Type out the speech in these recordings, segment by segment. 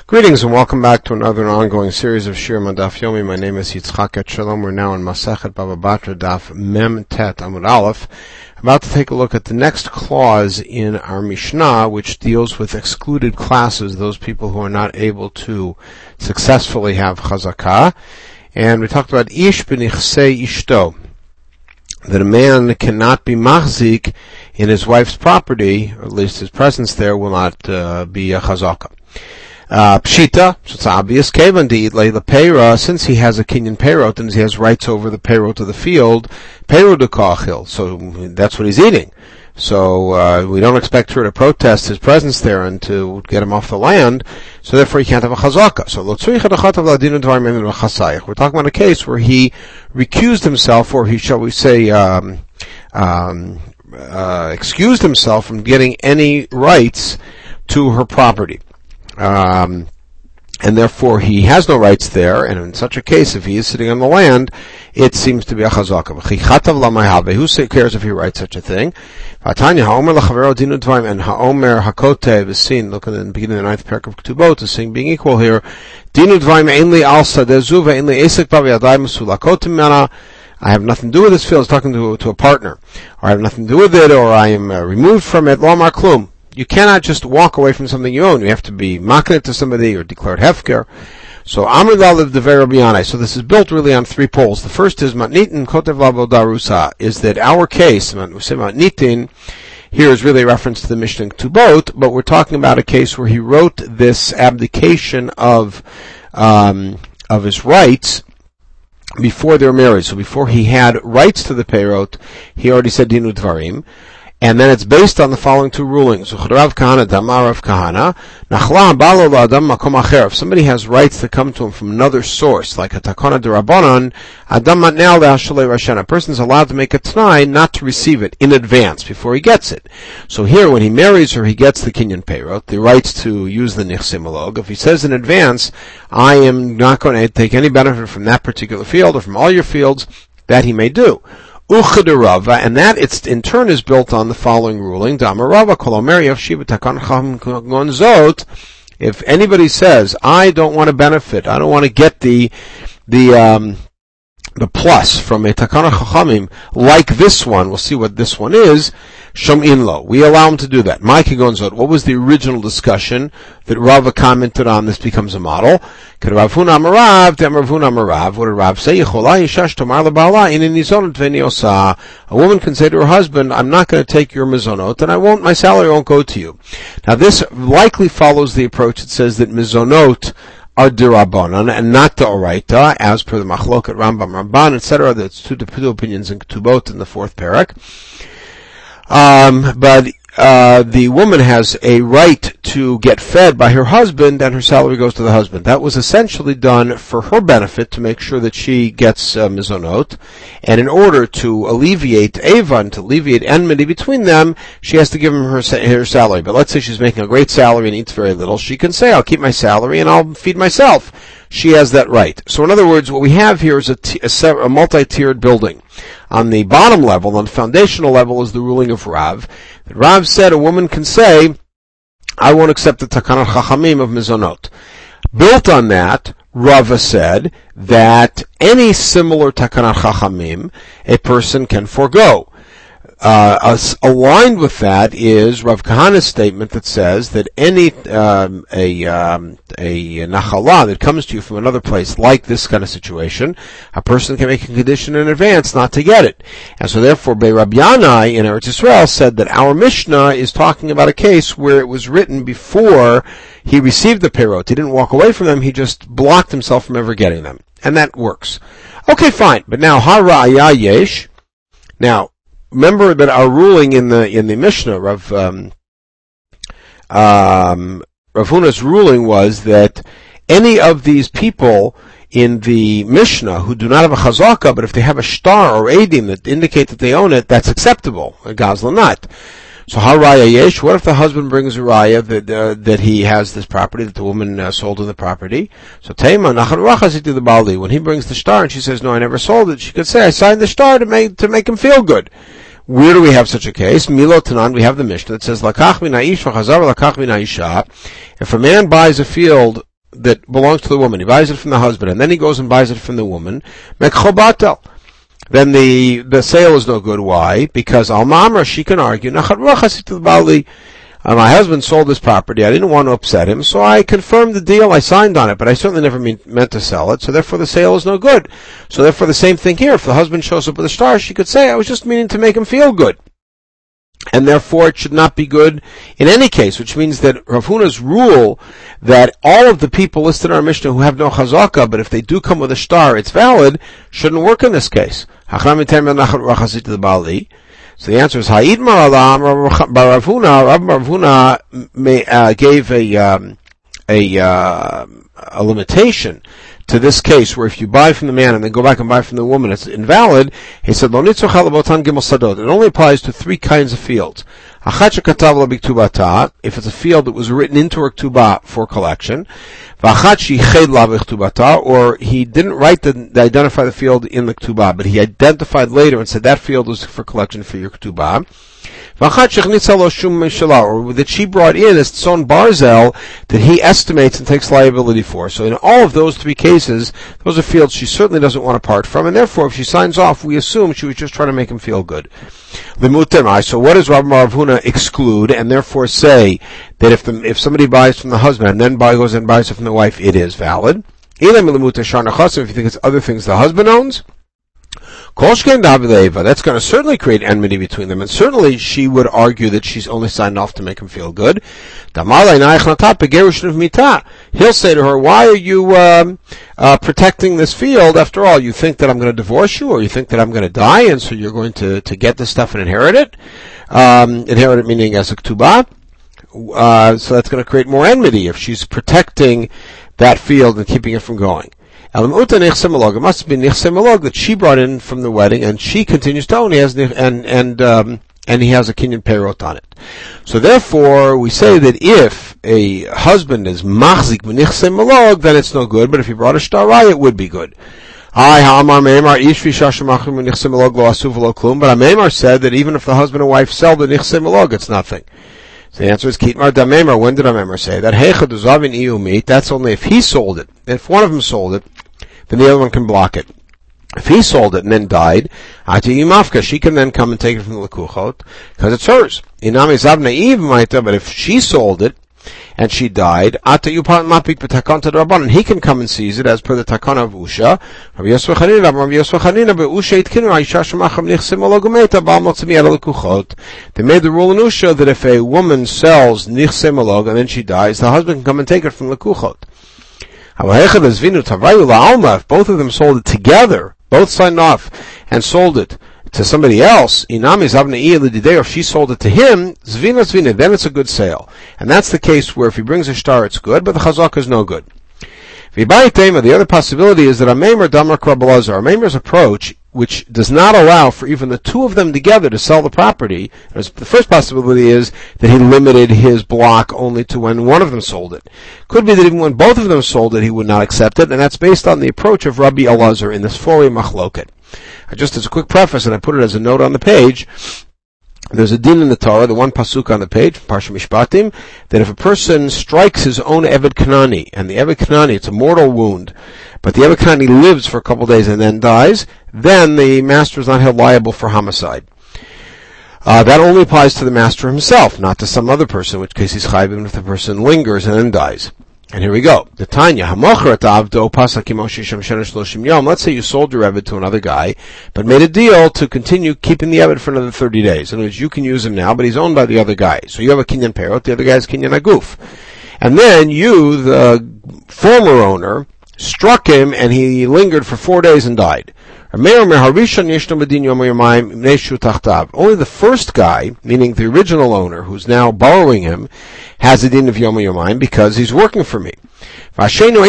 Greetings and welcome back to another ongoing series of Shir Daf Yomi. My name is Yitzchak Etshalom. We're now in Masechet Baba Batra Daf Mem Tet Amud Aleph. About to take a look at the next clause in our Mishnah, which deals with excluded classes, those people who are not able to successfully have chazakah. And we talked about Ish b'nichsei ishto, that a man cannot be machzik in his wife's property, or at least his presence there will not be a chazakah. Pshita, so it's obvious, Kevan de'it leila peira, since he has a kinyan peirot and he has rights over the peirot of the field, peirot dekachil, so that's what he's eating. So we don't expect her to protest his presence there and to get him off the land, so therefore he can't have a chazaka. So we're talking about a case where he recused himself, or he, shall we say, excused himself from getting any rights to her property. And therefore he has no rights there, and in such a case, if he is sitting on the land, it seems to be a chazaka. Who cares if he writes such a thing? And ha'omer hakotev is seen, look at the beginning of the 9th paragraph of Ketubot, is saying being equal here. Dinu dvarim einli al sadezu ve'einli esek b'yadai mesulakotim mena. I have nothing to do with this field. It's talking to a partner. Or I have nothing to do with it, or I am removed from it. Lo mar klum. You cannot just walk away from something you own. You have to be making it to somebody or declared hefker. So Amr Lalev Dever Rabbi Yanai. So this is built really on three poles. The first is Matnitin Kotev Labo Darusa, is that our case, we say Matnitin, here is really a reference to the Mishnah Ketubot, but we're talking about a case where he wrote this abdication of his rights before they were married. So before he had rights to the peirot, he already said Dinu Dvarim. And then it's based on the following two rulings. If somebody has rights that come to him from another source, like a takana derabanan, a person is allowed to make a t'nai not to receive it in advance before he gets it. So here, when he marries her, he gets the kinyan peirot, the rights to use the nichsimolog. If he says in advance, I am not going to take any benefit from that particular field or from all your fields, that he may do. And that it's in turn is built on the following ruling. If anybody says, I don't want to benefit, I don't want to get the plus from a takana chachamim like this one, we'll see what this one is, shom'in lo. We allow him to do that. Ma'ike gonzot. What was the original discussion that Rava commented on? This becomes a model. What did Rav say? A woman can say to her husband, I'm not going to take your mizonot, and my salary won't go to you. Now this likely follows the approach that says that mizonot are dirabanan and not deoraita, as per the machloket Rambam Ramban, etc. That's two opinions in Ketubot in the 4th parak. But the woman has a right to get fed by her husband, and her salary goes to the husband. That was essentially done for her benefit, to make sure that she gets mizonot, and in order to alleviate Evan, to alleviate enmity between them, she has to give him her salary. But let's say she's making a great salary and eats very little, she can say, I'll keep my salary and I'll feed myself. She has that right. So in other words, what we have here is a multi-tiered building. On the bottom level, on the foundational level, is the ruling of Rav. Rav said a woman can say, I won't accept the Takanat Chachamim of Mizonot. Built on that, Rava said that any similar Takanat Chachamim a person can forego. Aligned with that is Rav Kahana's statement that says that any a nachala that comes to you from another place, like this kind of situation, a person can make a condition in advance not to get it. And so therefore, Bei Rabbi Yanai in Eretz Yisrael said that our Mishnah is talking about a case where it was written before he received the peirot. He didn't walk away from them, he just blocked himself from ever getting them. And that works. Okay, fine. But now, hara'aya yesh. Now, remember that our ruling in the Mishnah, Rav Huna's ruling was that any of these people in the Mishnah who do not have a chazaka, but if they have a shtar or edim that indicate that they own it, that's acceptable. A gazla not. So haraya yesh. What if the husband brings a raya that he has this property, that the woman sold him the property? So teima nachar rachasiti the bali. When he brings the shtar and she says, no, I never sold it, she could say, I signed the shtar to make him feel good. Where do we have such a case? Milo Tanan, we have the Mishnah that says, Lakach min ha'ish v'chazar lakach min ha'isha. If a man buys a field that belongs to the woman, he buys it from the husband, and then he goes and buys it from the woman, mekchobatel, then the sale is no good. Why? Because al-mamra, she can argue, my husband sold this property, I didn't want to upset him, so I confirmed the deal, I signed on it, but I certainly never meant to sell it, so therefore the sale is no good. So therefore the same thing here, if the husband shows up with a star, she could say, I was just meaning to make him feel good. And therefore it should not be good in any case, which means that Rav Huna's rule that all of the people listed in our Mishnah who have no chazaka, but if they do come with a star, it's valid, shouldn't work in this case. So the answer is Ha'id Maralam. Rav Huna gave a limitation to this case, where if you buy from the man and then go back and buy from the woman, it's invalid. He said, Lo nitzoch ala botan gimel sadot. It only applies to three kinds of fields. Achat shekatav la b'ktubata, if it's a field that was written into her ktubah for collection. V'achat sheyiched la b'ktubata, or he didn't write to identify the field in the ktubah, but he identified later and said that field was for collection for your ktubah. Or that she brought in as tzon barzel that he estimates and takes liability for. So in all of those three cases, those are fields she certainly doesn't want to part from, and therefore if she signs off, we assume she was just trying to make him feel good. So what does Rav Huna exclude, and therefore say that if somebody buys from the husband and then goes and buys it from the wife, it is valid? If you think it's other things the husband owns, that's going to certainly create enmity between them, and certainly she would argue that she's only signed off to make him feel good. He'll say to her, why are you protecting this field? After all, you think that I'm going to divorce you, or you think that I'm going to die, and so you're going to get this stuff and inherit it? Inherit it meaning as a ktubah. So that's going to create more enmity if she's protecting that field and keeping it from going. It must be nichse that she brought in from the wedding, and she continues to own. He has and he has a kinyan perot on it. So therefore, we say that if a husband is machzik b'nichse malog, then it's no good. But if he brought a shtarai, it would be good. But Meimar said that even if the husband and wife sell the nichse malog, it's nothing. So the answer is Kitmar Dameimar. When did Dameimar say that? That's only if he sold it. If one of them sold it, then the other one can block it. If he sold it and then died, she can then come and take it from the Lekuchot, because it's hers. But if she sold it, and she died, and he can come and seize it as per the takana of Usha. They made the rule in Usha that if a woman sells nichse malog and then she dies, the husband can come and take it from the Lekuchot. If both of them sold it together, both signed off and sold it to somebody else, if she sold it to him, then it's a good sale. And that's the case where if he brings a star, it's good, but the chazak is no good. The other possibility is that a Meimer's approach, which does not allow for even the two of them together to sell the property. The first possibility is that he limited his block only to when one of them sold it. Could be that even when both of them sold it, he would not accept it, and that's based on the approach of Rabbi Elazar in this four-way machloket. Just as a quick preface, and I put it as a note on the page, there's a din in the Torah, the one pasuk on the page, Parsha Mishpatim, that if a person strikes his own Eved Kanani, and the Eved Kanani, it's a mortal wound, but the Eved Kanani lives for a couple of days and then dies, then the master is not held liable for homicide. That only applies to the master himself, not to some other person, in which case he's chayv even if the person lingers and then dies. And here we go. The Tanya, let's say you sold your Eved to another guy, but made a deal to continue keeping the Eved for another 30 days. In other words, you can use him now, but he's owned by the other guy. So you have a kinyan perot, the other guy has kinyan aguf. And then you, the former owner, struck him and he lingered for 4 days and died. Only the first guy, meaning the original owner, who's now borrowing him, has a din of Yom HaYomayim because he's working for me. The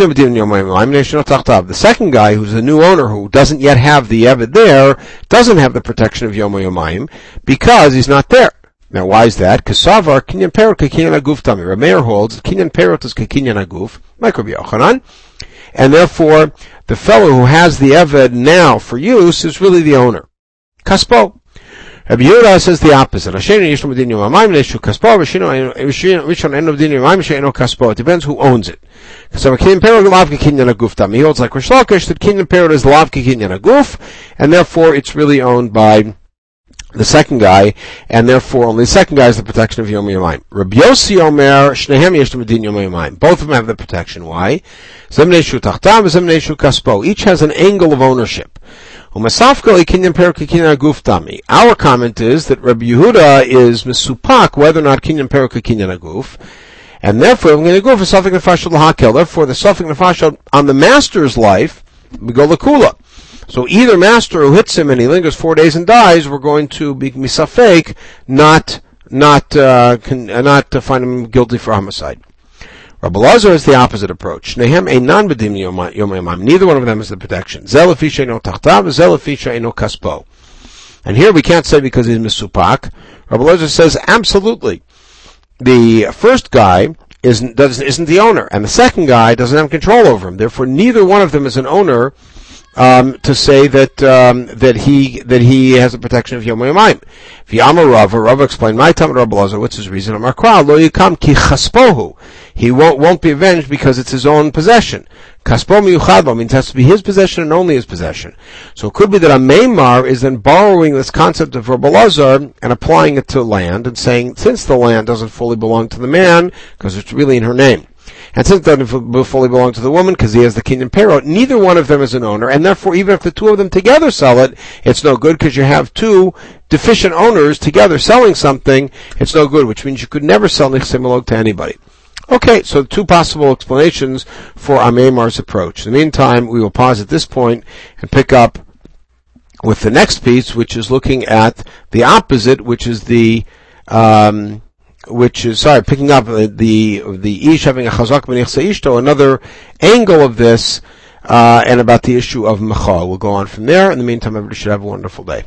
second guy, who's the new owner, who doesn't yet have the Eved there, doesn't have the protection of Yom HaYomayim because he's not there. Now, why is that? Kasavar kinyan perot kekinyan aguf tami. Rameir holds kinyan perot is kekinyan aguf, like Rabbi Yochanan, and therefore the fellow who has the Eved now for use is really the owner. Kaspo. Rabbi Yehuda says the opposite. It depends who owns it. So kinyan pero lav kinyan aguf tam. He holds like Rish Lakish that kinyan pero is lav kinyan aguf, and therefore it's really owned by the second guy, and therefore only the second guy is the protection of Yom Yomayim. Rabbi Yossi Omer, Shnehem Yesh Medin Yom Yomayim. Both of them have the protection. Why? Zem Neishu Tachtam, Zem Neishu Kaspo. Each has an angle of ownership. Our comment is that Rabbi Yehuda is misupak whether or not kinyan pero kinyan aguf, and therefore I'm going to go for safek nefashot lahakel. Therefore, the safek nefashot on the master's life we go lakula. So either master who hits him and he lingers 4 days and dies, we're going to be misafek, not to find him guilty for homicide. Rabbi Lazar is the opposite approach. Nehem einan b'dim yom yomam. Neither one of them is the protection. Zel lefi she'eino tachtav, zel lefi she'eino kaspo. And here we can't say because he's misupak. Rabbi Lazar says absolutely. The first guy isn't the owner, and the second guy doesn't have control over him. Therefore, neither one of them is an owner to say that he has the protection of Yom Yomayim. V'yamar Rav explained my time Rabbi Lazar. What's his reason? Amar Kral lo yikam ki chaspohu. He won't be avenged because it's his own possession. Kaspo miyuchadbo means it has to be his possession and only his possession. So it could be that a Meimar is then borrowing this concept of Rabbi Lazar and applying it to land and saying, since the land doesn't fully belong to the man, because it's really in her name, and since it doesn't fully belong to the woman, because he has the kinyan pero, neither one of them is an owner, and therefore even if the two of them together sell it, it's no good, because you have two deficient owners together selling something, it's no good, which means you could never sell nichsei malog to anybody. Okay, so two possible explanations for Ameimar's approach. In the meantime, we will pause at this point and pick up with the next piece, which is looking at the opposite, picking up the ish having a chazak b'nichsei ishto, another angle of this, and about the issue of mecha. We'll go on from there. In the meantime, everybody should have a wonderful day.